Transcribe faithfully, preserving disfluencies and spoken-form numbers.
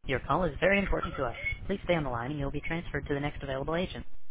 Your call is very important to us. Please stay on the line and you'll be transferred to the next available agent.